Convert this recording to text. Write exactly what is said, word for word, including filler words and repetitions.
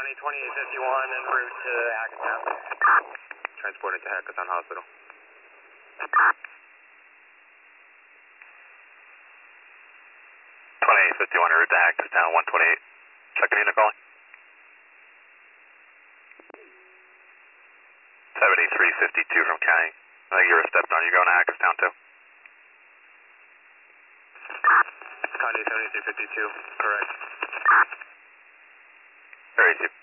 County twenty-eight fifty-one en route to Hackettstown. Transported to Hackettstown Hospital. twenty-eight fifty-one en route to Hackettstown, one twenty-eight. Second unit calling. seventy-three fifty-two from County. I think you were stepped on. You're going to Hackettstown too. County seventy-three fifty-two, correct. Area two.